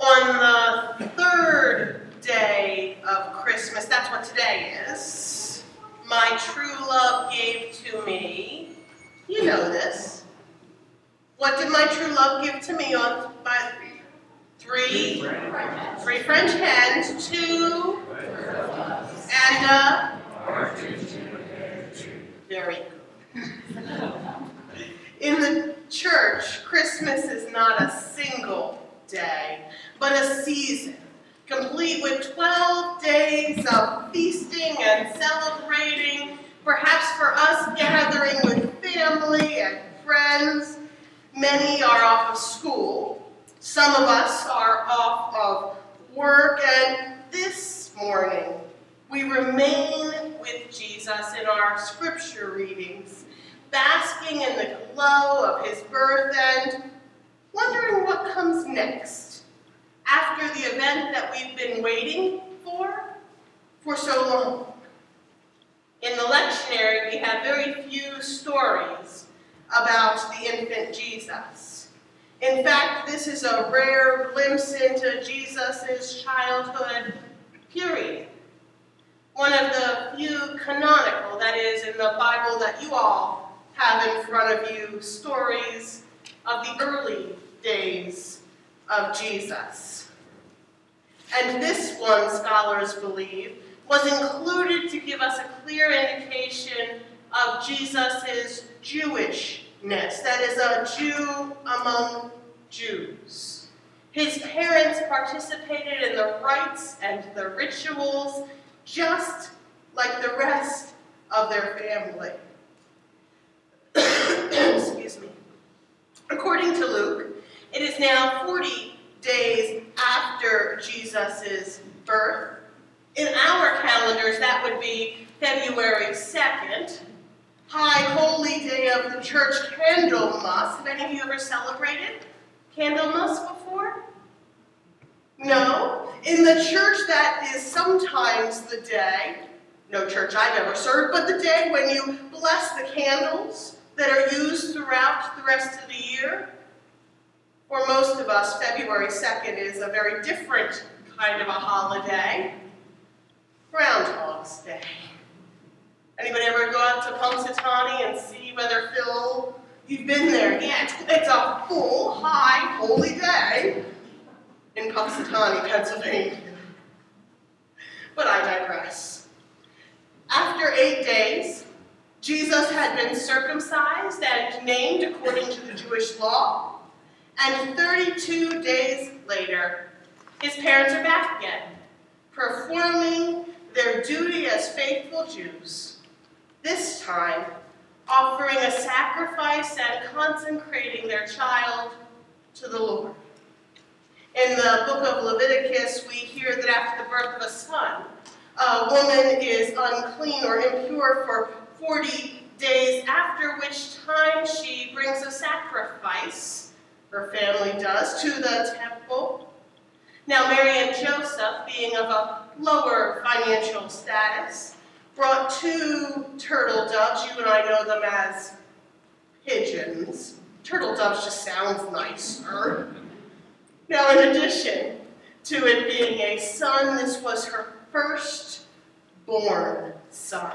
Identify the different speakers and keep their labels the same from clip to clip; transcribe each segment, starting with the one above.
Speaker 1: On the third day of Christmas, that's what today is, my true love gave to me. You know this. What did my true love give to me on by three French hens, two, and very good. In the church, Christmas is not a single day, but a season, complete with 12 days of feasting and celebrating, perhaps for us gathering with family and friends. Many are off of school. Some of us are off of work, and this morning we remain with Jesus in our scripture readings, basking in the glow of his birth and wondering what comes next after the event that we've been waiting for so long. In the lectionary, we have very few stories about the infant Jesus. In fact, this is a rare glimpse into Jesus' childhood period. One of the few canonical, that is, in the Bible that you all have in front of you, stories of the early days of Jesus. And this one, scholars believe, was included to give us a clear indication of Jesus' Jewishness, that is, a Jew among Jews. His parents participated in the rites and the rituals just like the rest of their family. Excuse me. According to Luke, it is now 40 days after Jesus' birth. In our calendars, that would be February 2nd, High Holy Day of the Church, Candlemas. Have any of you ever celebrated Candlemas before? No? In the church, that is sometimes the day, no church I've ever served, but the day when you bless the candles that are used throughout the rest of the year. For most of us, February 2nd is a very different kind of a holiday. Groundhog's Day. Anybody ever go out to Punxsutawney and see whether Phil, you've been there? Yeah, it's a full, high, holy day in Punxsutawney, Pennsylvania. But I digress. After 8 days, Jesus had been circumcised and named according to the Jewish law, and 32 days later, his parents are back again, performing their duty as faithful Jews, this time offering a sacrifice and consecrating their child to the Lord. In the book of Leviticus, we hear that after the birth of a son, a woman is unclean or impure for 40 days, after which time she brings a sacrifice, her family does, to the temple. Now, Mary and Joseph, being of a lower financial status, brought 2 turtle doves. You and I know them as pigeons. Turtle doves just sounds nicer. Now, in addition to it being a son, this was her firstborn son.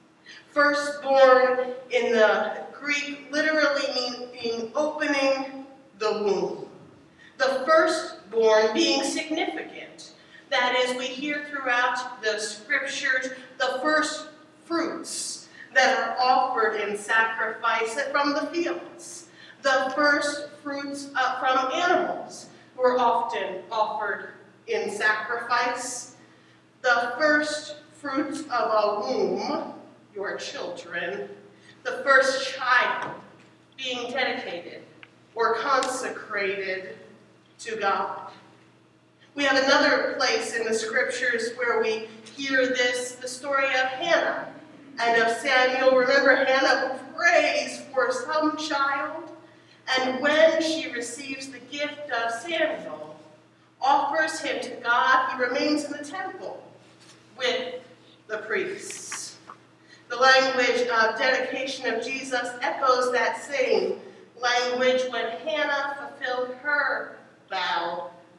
Speaker 1: Firstborn in the Greek literally meaning opening the womb. The firstborn being significant. That is, we hear throughout the scriptures the first fruits that are offered in sacrifice from the fields. The first fruits from animals were often offered in sacrifice. The first fruits of a womb, your children, the first child being dedicated or consecrated to God. We have another place in the scriptures where we hear this, the story of Hannah and of Samuel. Remember Hannah who prays for some child, and when she receives the gift of Samuel, offers him to God, he remains in the temple with the priests. The language of dedication of Jesus echoes that same language when Hannah fulfilled her vow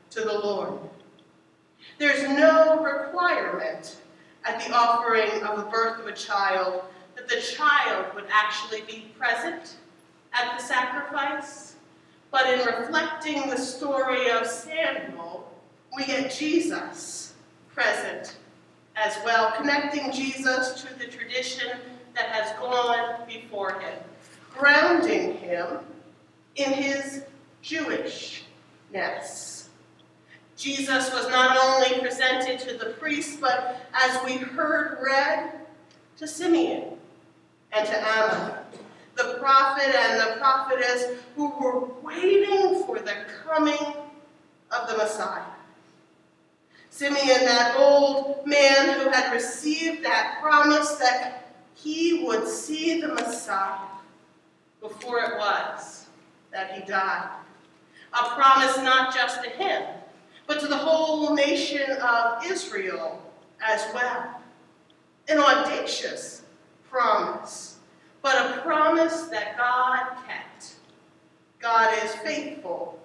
Speaker 1: to the Lord. There's no requirement at the offering of the birth of a child that the child would actually be present at the sacrifice. But in reflecting the story of Samuel, we get Jesus present as well, connecting Jesus to the tradition that has gone before him, grounding him in his Jewishness. Jesus was not only presented to the priests, but as we heard read, to Simeon and to Anna, the prophet and the prophetess who were waiting for the coming of the Messiah. Simeon, that old man who had received that promise that he would see the Messiah before it was that he died. A promise not just to him, but to the whole nation of Israel as well. An audacious promise, but a promise that God kept. God is faithful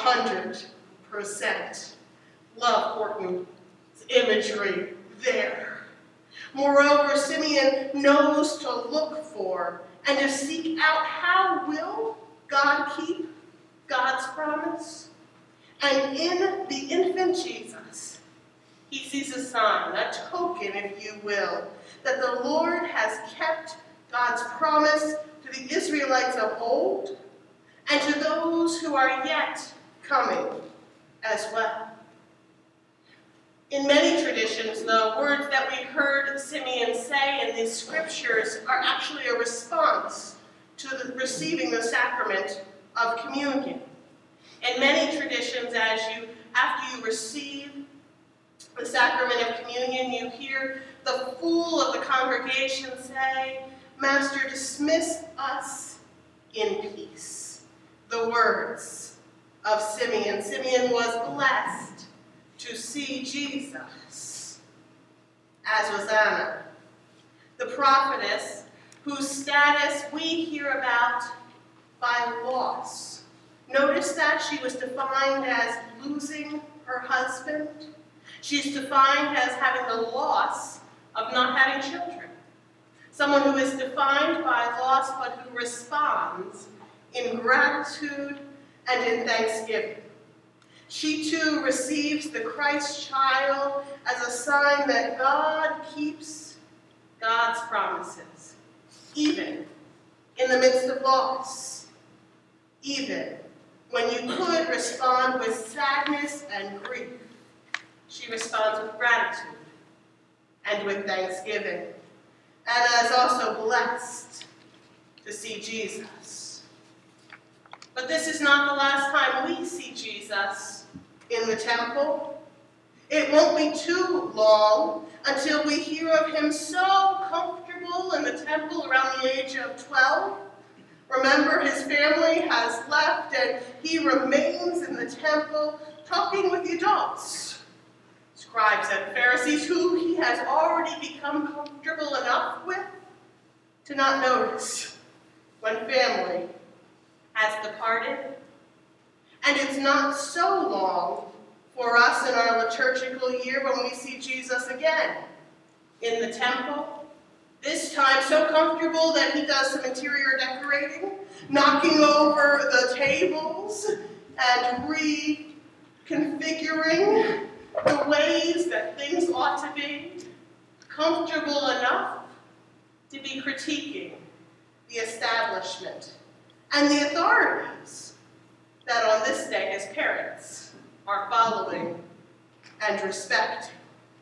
Speaker 1: 100%. Love Horton's imagery there. Moreover, Simeon knows to look for and to seek out how will God keep God's promise. And in the infant Jesus, he sees a sign, a token, if you will, that the Lord has kept God's promise to the Israelites of old and to those who are yet coming as well. In many traditions, the words that we heard Simeon say in these scriptures are actually a response to receiving the sacrament of communion. In many traditions, after you receive the sacrament of communion, you hear the fool of the congregation say, "Master, dismiss us in peace." The words of Simeon. Simeon was blessed to see Jesus, as was Anna, the prophetess whose status we hear about by loss. Notice that she was defined as losing her husband. She's defined as having the loss of not having children. Someone who is defined by loss, but who responds in gratitude and in thanksgiving. She too receives the Christ child as a sign that God keeps God's promises, even in the midst of loss, even when you could respond with sadness and grief. She responds with gratitude and with thanksgiving. Anna is also blessed to see Jesus. But this is not the last time we see Jesus in the temple. It won't be too long until we hear of him so comfortable in the temple around the age of 12. Remember, his family has left and he remains in the temple talking with the adults, scribes and Pharisees, who he has already become comfortable enough with to not notice when family has departed. And it's not so long for us in our liturgical year when we see Jesus again in the temple. This time so comfortable that he does some interior decorating, knocking over the tables and reconfiguring the ways that things ought to be, comfortable enough to be critiquing the establishment and the authorities that on this day his parents are following and respecting.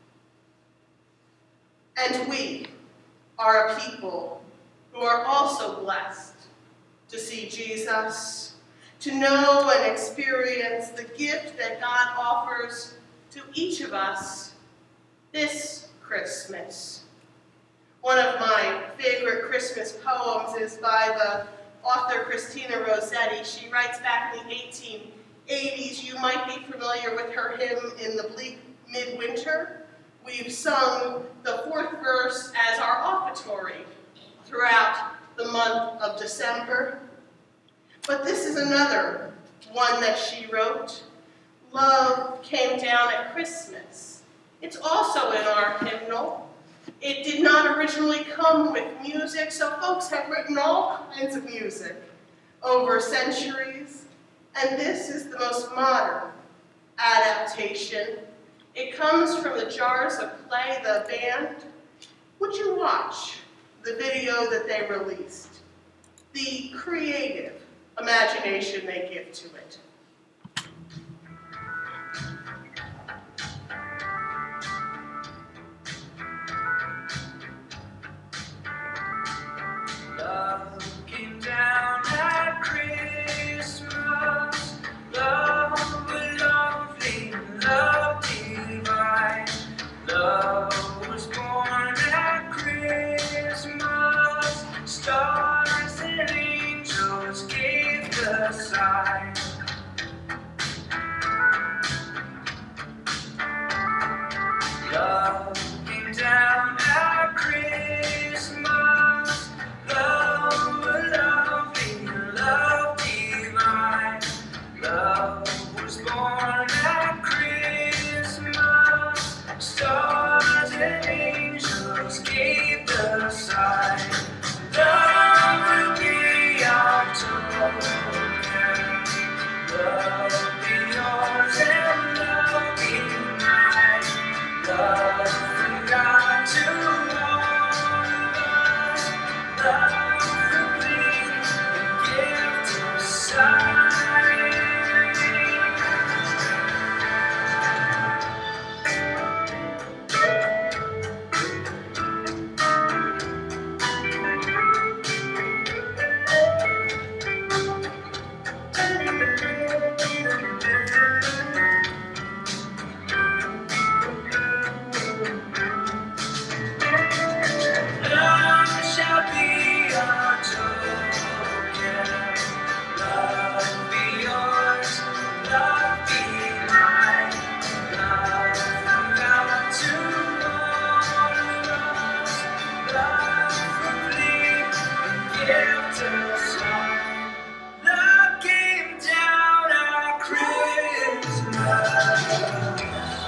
Speaker 1: And we are a people who are also blessed to see Jesus, to know and experience the gift that God offers to each of us this Christmas. One of my favorite Christmas poems is by the author Christina Rossetti. She writes back in the 1880s. You might be familiar with her hymn, "In the Bleak Midwinter." We've sung the fourth verse as our offertory throughout the month of December. But this is another one that she wrote. Love came down at Christmas. It's also in our hymnal. It did not originally come with music, so folks have written all kinds of music over centuries, and this is the most modern adaptation. It comes from the Jars of Clay, the band. Would you watch the video that they released? The creative imagination they give to it.
Speaker 2: Love came down at Christmas. Love was lovely, love divine. Love was born at Christmas. Stars and angels gave the sign. Love came down at Christmas. Love was lovely, love divine. Love was born at Christmas. Stars and angels gave the sign. Love will be our token. Love be yours and love be mine. Love from God to all of us. Love complete, the gift of sight. Love shall be our token. Love be yours, love be mine. Love from God to all of us. Love complete, the gift of sight. Love came down at Christmas.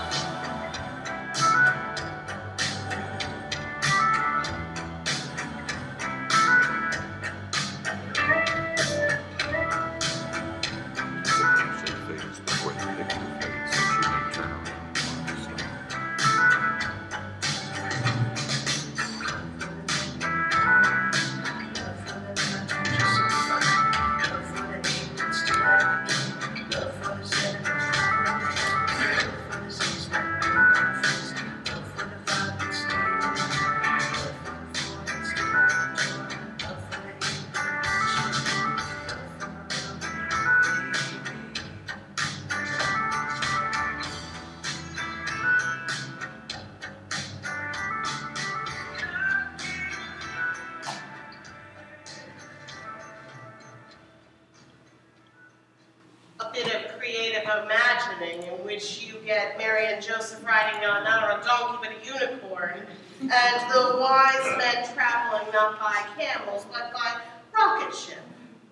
Speaker 3: Things before the picture fades, so she may turn around and stop.
Speaker 1: A bit of creative imagining in which you get Mary and Joseph riding on not on a donkey but a unicorn, and the wise men traveling not by camels but by rocket ship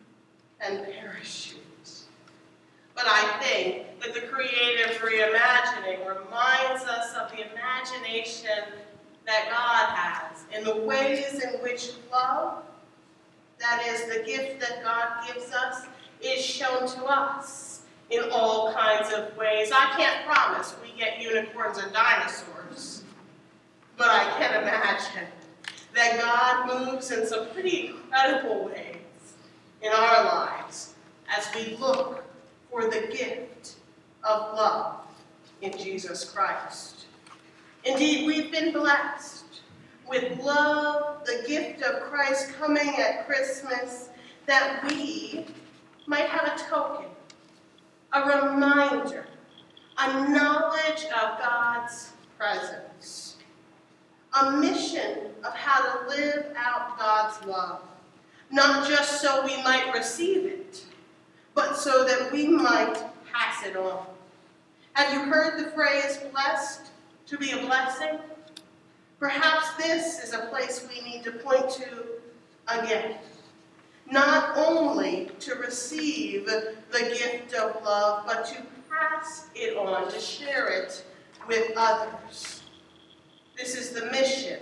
Speaker 1: and parachutes. But I think that the creative reimagining reminds us of the imagination that God has in the ways in which love, that is the gift that God gives us, is shown to us in all kinds of ways. I can't promise we get unicorns and dinosaurs, but I can imagine that God moves in some pretty incredible ways in our lives as we look for the gift of love in Jesus Christ. Indeed, we've been blessed with love, the gift of Christ coming at Christmas, that we might have a token, a reminder, a knowledge of God's presence, a mission of how to live out God's love, not just so we might receive it, but so that we might pass it on. Have you heard the phrase, blessed to be a blessing? Perhaps this is a place we need to point to again. Not only to receive the gift of love, but to pass it on, to share it with others. This is the mission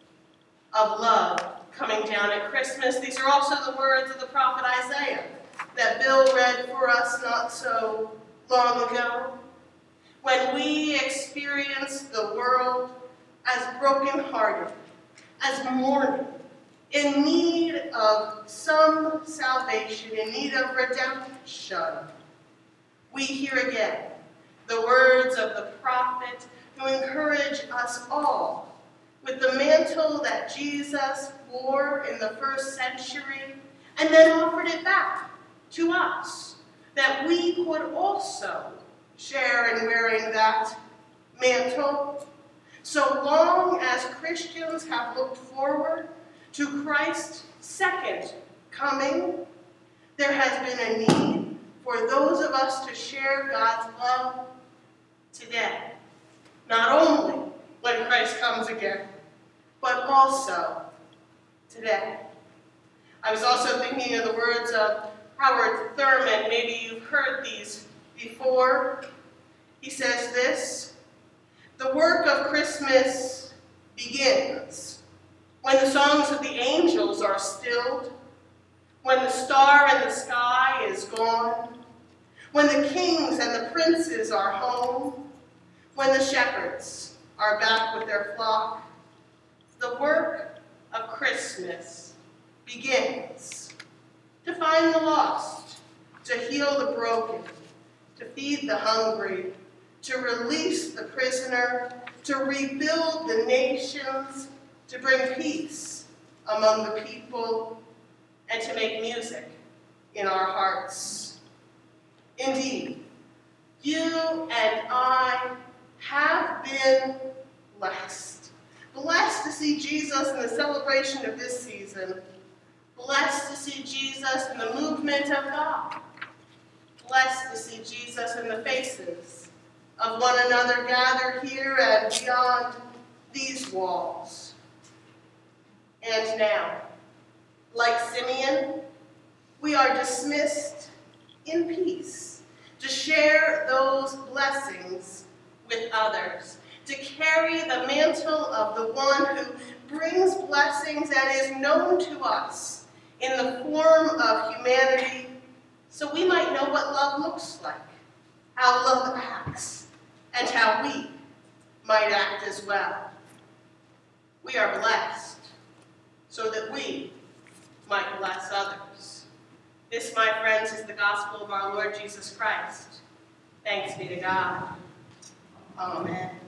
Speaker 1: of love coming down at Christmas. These are also the words of the prophet Isaiah that Bill read for us not so long ago. When we experience the world as brokenhearted, as mourning, in need of some salvation, in need of redemption, we hear again the words of the prophet who encourage us all with the mantle that Jesus wore in the first century and then offered it back to us, that we could also share in wearing that mantle. So long as Christians have looked forward to Christ's second coming, there has been a need for those of us to share God's love today. Not only when Christ comes again, but also today. I was also thinking of the words of Howard Thurman. Maybe you've heard these before. He says this: "The work of Christmas begins when the songs of the angels are stilled, when the star in the sky is gone, when the kings and the princes are home, when the shepherds are back with their flock. The work of Christmas begins to find the lost, to heal the broken, to feed the hungry, to release the prisoner, to rebuild the nations, to bring peace among the people, and to make music in our hearts. Indeed, you and I have been blessed. Blessed to see Jesus in the celebration of this season. Blessed to see Jesus in the movement of God. Blessed to see Jesus in the faces of one another gathered here and beyond these walls. And now, like Simeon, we are dismissed in peace to share those blessings with others, to carry the mantle of the one who brings blessings and is known to us in the form of humanity, so we might know what love looks like, how love acts, and how we might act as well. We are blessed so that we might bless others. This, my friends, is the gospel of our Lord Jesus Christ. Thanks be to God. Amen.